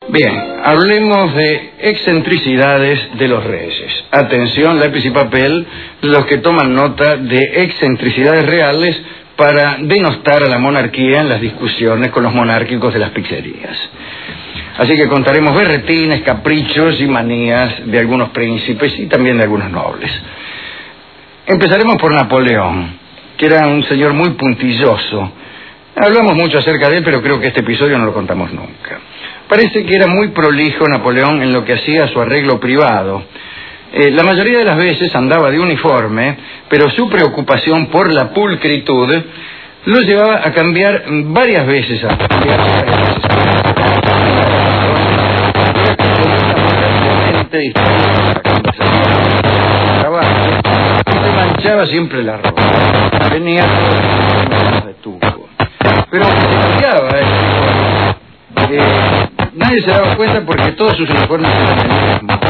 Bien, hablemos de excentricidades de los reyes. Atención, lápiz y papel, los que toman nota de excentricidades reales para denostar a la monarquía en las discusiones con los monárquicos de las pizzerías. Así que contaremos berretines, caprichos y manías de algunos príncipes y también de algunos nobles. Empezaremos por Napoleón, que era un señor muy puntilloso. Hablamos mucho acerca de él, pero creo que este episodio no lo contamos nunca. Parece que era muy prolijo Napoleón en lo que hacía a su arreglo privado. La mayoría de las veces andaba de uniforme, pero su preocupación por la pulcritud lo llevaba a cambiar varias veces se manchaba siempre la ropa. Venía de tubo. Pero se cambiaba nadie se daba cuenta porque todos sus uniformes eran el mismo.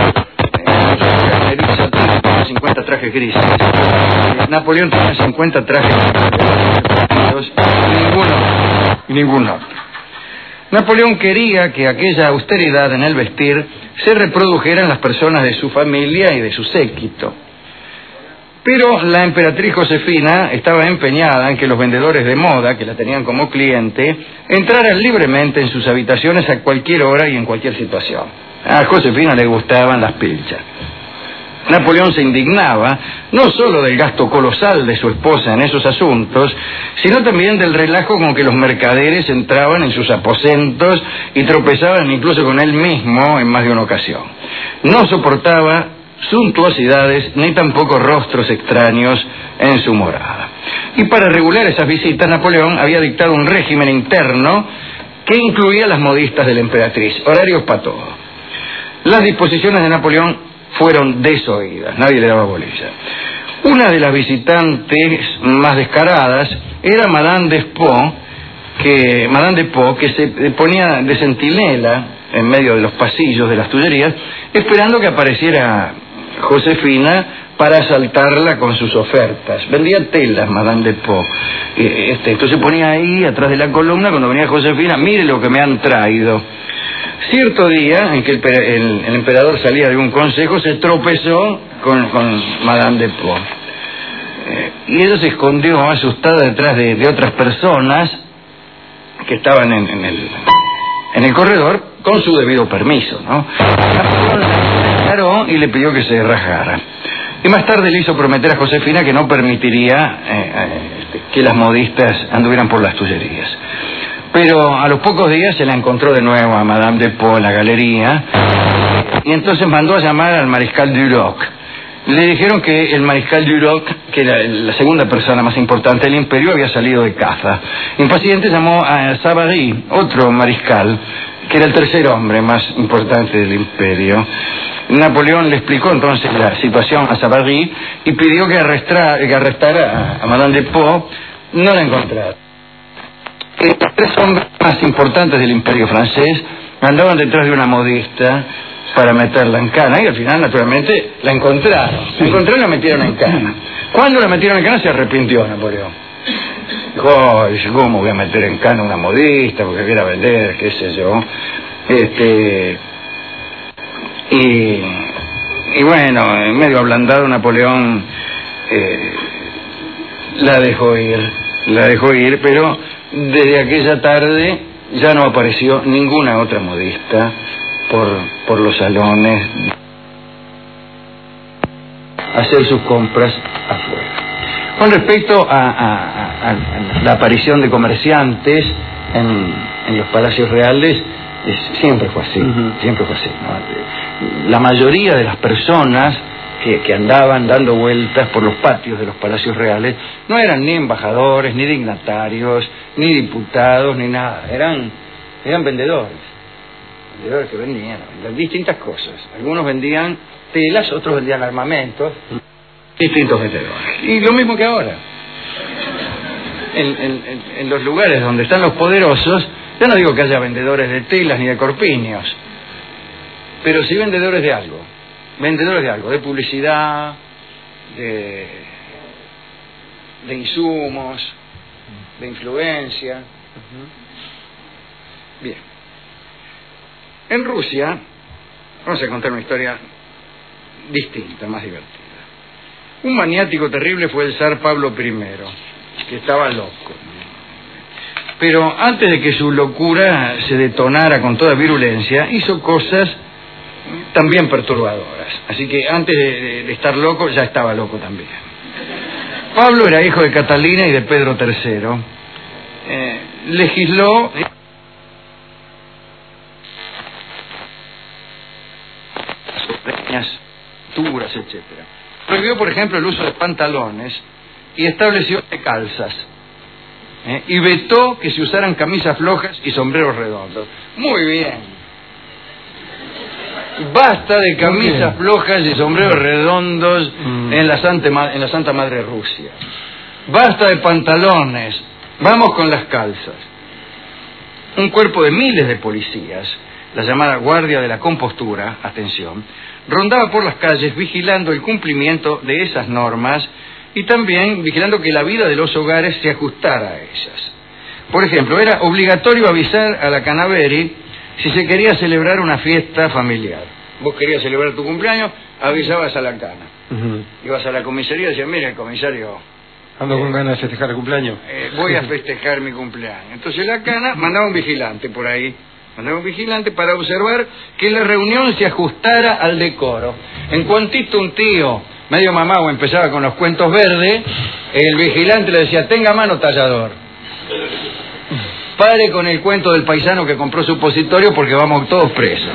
50 trajes grises. Napoleón tenía 50 trajes grises. Ninguno otro. Napoleón quería que aquella austeridad en el vestir se reprodujera en las personas de su familia y de su séquito. Pero la emperatriz Josefina estaba empeñada en que los vendedores de moda, que la tenían como cliente, entraran libremente en sus habitaciones a cualquier hora y en cualquier situación. A Josefina le gustaban las pilchas. Napoleón se indignaba no solo del gasto colosal de su esposa en esos asuntos, sino también del relajo con que los mercaderes entraban en sus aposentos y tropezaban incluso con él mismo en más de una ocasión. No soportaba suntuosidades ni tampoco rostros extraños en su morada. Y para regular esas visitas, Napoleón había dictado un régimen interno que incluía las modistas de la emperatriz, horarios para todo. Las disposiciones de Napoleón fueron desoídas, nadie le daba bolilla. Una de las visitantes más descaradas era Madame Despo, que se ponía de centinela en medio de los pasillos de las Tullerías, esperando que apareciera Josefina para asaltarla con sus ofertas. Vendía telas, Madame Despo. Entonces ponía ahí, atrás de la columna, cuando venía Josefina, mire lo que me han traído. Cierto día en que el emperador salía de un consejo, se tropezó con Madame Despo. Y ella se escondió asustada detrás de otras personas que estaban en el corredor con su debido permiso, ¿no? Napoleón la encaró y le pidió que se rajara. Y más tarde le hizo prometer a Josefina que no permitiría que las modistas anduvieran por las Tullerías. Pero a los pocos días se la encontró de nuevo a Madame Despo en la galería y entonces mandó a llamar al mariscal Duroc. Le dijeron que el mariscal Duroc, que era la segunda persona más importante del imperio, había salido de caza. Impaciente llamó a Savary, otro mariscal, que era el tercer hombre más importante del imperio. Napoleón le explicó entonces la situación a Savary y pidió que arrestara a Madame Despo. No la encontraron. Los tres hombres más importantes del imperio francés andaban detrás de una modista para meterla en cana y al final naturalmente la encontraron. La encontraron y la metieron en cana. Cuando la metieron en cana se arrepintió Napoleón. Dijo, ¿cómo voy a meter en cana una modista porque quiera vender, qué sé yo? Y bueno, medio ablandado Napoleón la dejó ir, pero desde aquella tarde ya no apareció ninguna otra modista por los salones a hacer sus compras afuera. Con respecto a la aparición de comerciantes en los palacios reales, siempre fue así, siempre fue así, ¿no? La mayoría de las personas que andaban dando vueltas por los patios de los palacios reales no eran ni embajadores, ni dignatarios, ni diputados, ni nada. Eran vendedores que vendían distintas cosas. Algunos vendían telas, otros vendían armamentos. Distintos vendedores. Y lo mismo que ahora. En los lugares donde están los poderosos, yo no digo que haya vendedores de telas ni de corpiños, pero sí vendedores de algo. De publicidad, de insumos, de influencia. Bien. En Rusia, vamos a contar una historia distinta, más divertida. Un maniático terrible fue el zar Pablo I, que estaba loco. Pero antes de que su locura se detonara con toda virulencia, hizo cosas también perturbadoras. Así que antes de estar loco, ya estaba loco también. Pablo era hijo de Catalina y de Pedro III. Legisló duras, etc. Prohibió, por ejemplo, el uso de pantalones y estableció de calzas. Y vetó que se usaran camisas flojas y sombreros redondos. Muy bien. Basta de camisas flojas y sombreros redondos en la Santa Madre Rusia. Basta de pantalones. Vamos con las calzas. Un cuerpo de miles de policías, la llamada Guardia de la Compostura, atención, rondaba por las calles vigilando el cumplimiento de esas normas y también vigilando que la vida de los hogares se ajustara a ellas. Por ejemplo, era obligatorio avisar a la Canaveri si se quería celebrar una fiesta familiar. Vos querías celebrar tu cumpleaños, avisabas a la Cana. Ibas a la comisaría y decías, mira, el comisario... Ando con ganas de festejar el cumpleaños. Voy a festejar mi cumpleaños. Entonces la Cana mandaba un vigilante por ahí. Mandaba un vigilante para observar que la reunión se ajustara al decoro. En cuantito un tío, medio mamado, empezaba con los cuentos verdes, el vigilante le decía, tenga mano tallador. Pare con el cuento del paisano que compró supositorio porque vamos todos presos.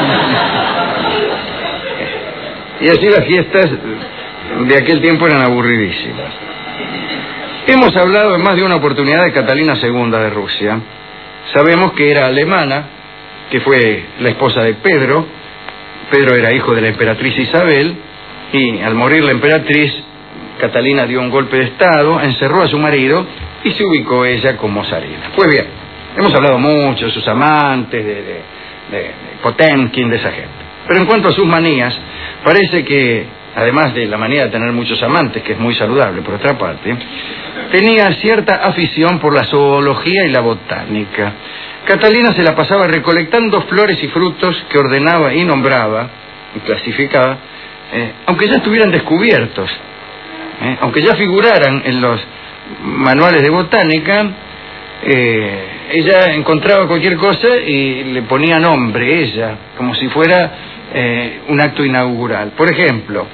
Y así las fiestas de aquel tiempo eran aburridísimas. Hemos hablado en más de una oportunidad de Catalina II de Rusia. Sabemos que era alemana, que fue la esposa de Pedro. Pedro era hijo de la emperatriz Isabel, y al morir la emperatriz, Catalina dio un golpe de estado, encerró a su marido y se ubicó ella como zarina. Pues bien, hemos hablado mucho de sus amantes, de Potemkin, de esa gente. Pero en cuanto a sus manías, parece que, además de la manía de tener muchos amantes, que es muy saludable por otra parte, tenía cierta afición por la zoología y la botánica. Catalina se la pasaba recolectando flores y frutos que ordenaba y nombraba y clasificaba, aunque ya estuvieran descubiertos, aunque ya figuraran en los manuales de botánica. Ella encontraba cualquier cosa y le ponía nombre, ella, como si fuera un acto inaugural. Por ejemplo,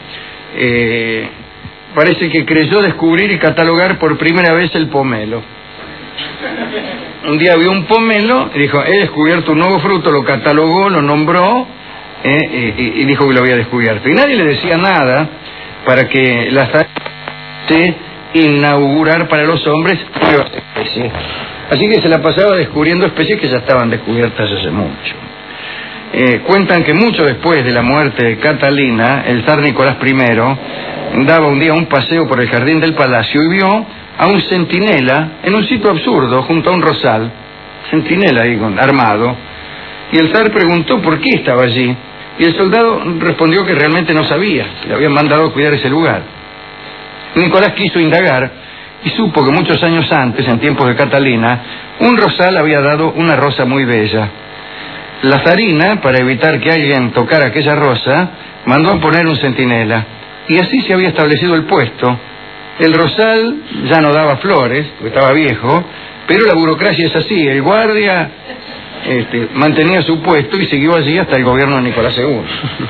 parece que creyó descubrir y catalogar por primera vez el pomelo. Un día vio un pomelo y dijo, he descubierto un nuevo fruto, lo catalogó, lo nombró y dijo que lo había descubierto. Y nadie le decía nada para que la se inaugurar para los hombres nuevas especies. Así que se la pasaba descubriendo especies que ya estaban descubiertas hace mucho. Cuentan que mucho después de la muerte de Catalina, el zar Nicolás I daba un día un paseo por el jardín del palacio y vio a un centinela en un sitio absurdo junto a un rosal, centinela ahí armado, y el zar preguntó por qué estaba allí, y el soldado respondió que realmente no sabía, le habían mandado a cuidar ese lugar. Nicolás quiso indagar y supo que muchos años antes, en tiempos de Catalina, un rosal había dado una rosa muy bella. La zarina, para evitar que alguien tocara aquella rosa, mandó a poner un centinela, y así se había establecido el puesto. El rosal ya no daba flores, porque estaba viejo, pero la burocracia es así, el guardia mantenía su puesto y siguió allí hasta el gobierno de Nicolás II.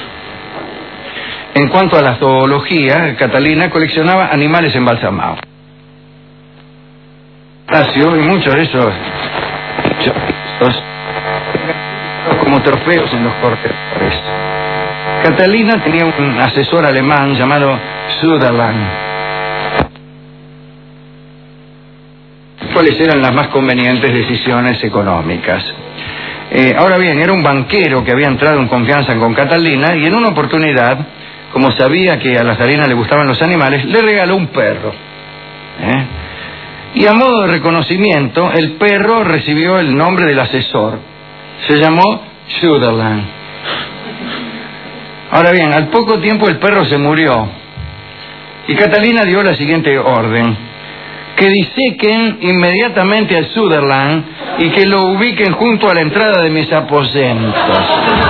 En cuanto a la zoología, Catalina coleccionaba animales embalsamados. Y muchos de esos como trofeos en los corredores. Catalina tenía un asesor alemán llamado Sutherland. ¿Cuáles eran las más convenientes decisiones económicas? Ahora bien, era un banquero que había entrado en confianza con Catalina y en una oportunidad, como sabía que a la zarina le gustaban los animales, le regaló un perro. Y a modo de reconocimiento, el perro recibió el nombre del asesor. Se llamó Sutherland. Ahora bien, al poco tiempo el perro se murió. Y Catalina dio la siguiente orden. que disequen inmediatamente al Sutherland y que lo ubiquen junto a la entrada de mis aposentos.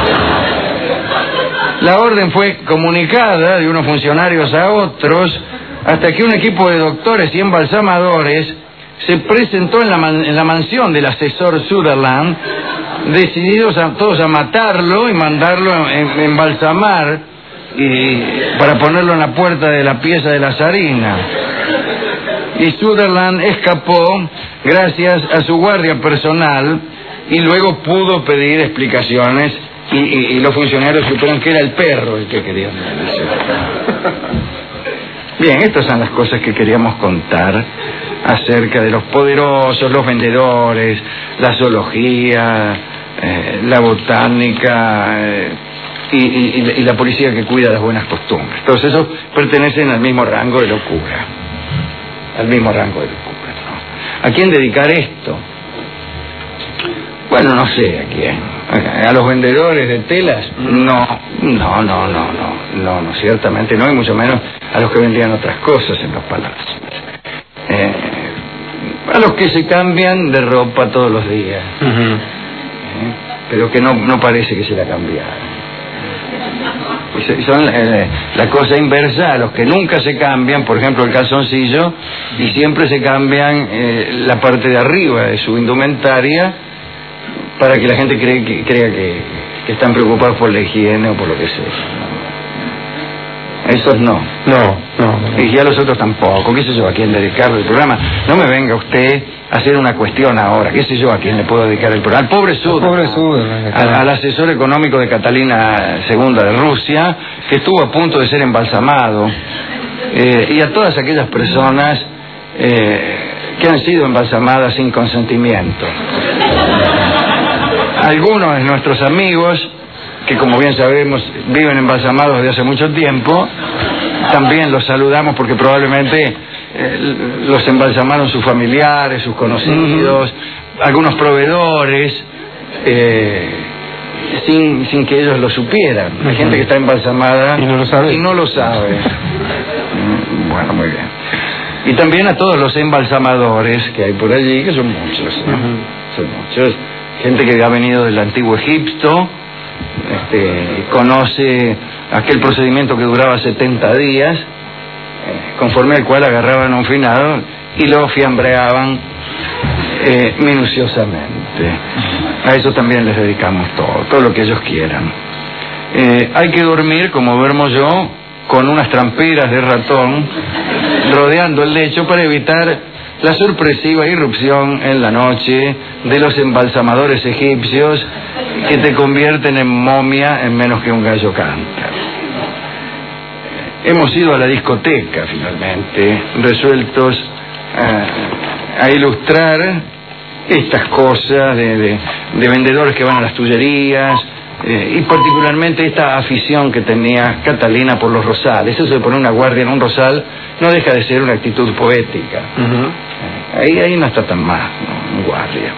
La orden fue comunicada de unos funcionarios a otros hasta que un equipo de doctores y embalsamadores se presentó en la mansión del asesor Sutherland, decididos todos a matarlo y mandarlo embalsamar y para ponerlo en la puerta de la pieza de la zarina. Y Sutherland escapó gracias a su guardia personal y luego pudo pedir explicaciones y los funcionarios supieron que era el perro el que quería decir. Bien, estas son las cosas que queríamos contar acerca de los poderosos, los vendedores, la zoología, la botánica y la policía que cuida las buenas costumbres. Todos esos pertenecen al mismo rango de locura. Al mismo rango de locura, ¿no? ¿A quién dedicar esto? Bueno, no sé a quién. ¿A los vendedores de telas? No, ciertamente no, y mucho menos a los que vendían otras cosas en los palacios. A los que se cambian de ropa todos los días, pero que no parece que se la cambiaron. Son la cosa inversa a los que nunca se cambian, por ejemplo el calzoncillo, y siempre se cambian la parte de arriba de su indumentaria para que la gente crea que están preocupados por la higiene o por lo que sea. Esos no. Y ya los otros tampoco. ¿Qué sé yo a quién dedicarle el programa? No me venga usted a hacer una cuestión ahora. ¿Qué sé yo a quién le puedo dedicar el programa? Al pobre Sutherland. Al asesor económico de Catalina II de Rusia, que estuvo a punto de ser embalsamado. Y a todas aquellas personas que han sido embalsamadas sin consentimiento. Algunos de nuestros amigos, que como bien sabemos viven embalsamados desde hace mucho tiempo, también los saludamos porque probablemente los embalsamaron sus familiares, sus conocidos, algunos proveedores, sin que ellos lo supieran. Hay gente que está embalsamada y no lo sabe. Bueno, muy bien. Y también a todos los embalsamadores que hay por allí, que son muchos, ¿no? Son muchos. Gente que ha venido del antiguo Egipto, conoce aquel procedimiento que duraba 70 días, conforme al cual agarraban a un finado y lo fiambreaban minuciosamente. A eso también les dedicamos todo lo que ellos quieran. Hay que dormir, como duermo yo, con unas tramperas de ratón rodeando el lecho para evitar la sorpresiva irrupción en la noche de los embalsamadores egipcios que te convierten en momia en menos que un gallo canta. Hemos ido a la discoteca finalmente, resueltos a ilustrar estas cosas de vendedores que van a las tullerías, y particularmente esta afición que tenía Catalina por los rosales. Eso de poner una guardia en un rosal no deja de ser una actitud poética. Ahí no está tan mal, ¿no? Guardia.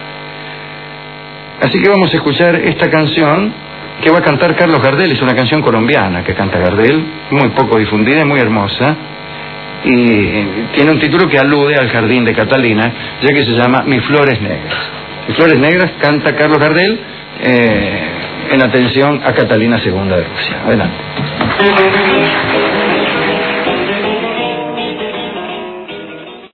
Así que vamos a escuchar esta canción que va a cantar Carlos Gardel. Es una canción colombiana que canta Gardel, muy poco difundida y muy hermosa, y tiene un título que alude al jardín de Catalina, ya que se llama Mis Flores Negras. Mis Flores Negras canta Carlos Gardel en atención a Catalina II de Rusia. Adelante.